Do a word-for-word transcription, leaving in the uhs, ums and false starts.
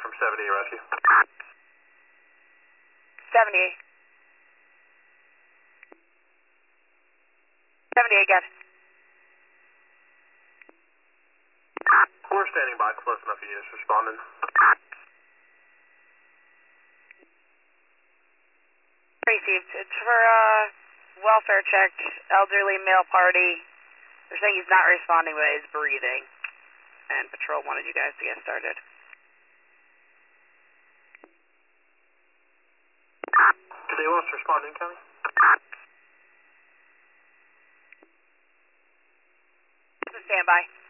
from seventy-eight Rescue. seventy-eight. seventy-eight, got it. We're standing by, close enough units responding. Received. It's for uh, welfare check, elderly male party. They're saying he's not responding, but he's breathing. And patrol wanted you guys to get started. Do they want us to respond in county? Standby.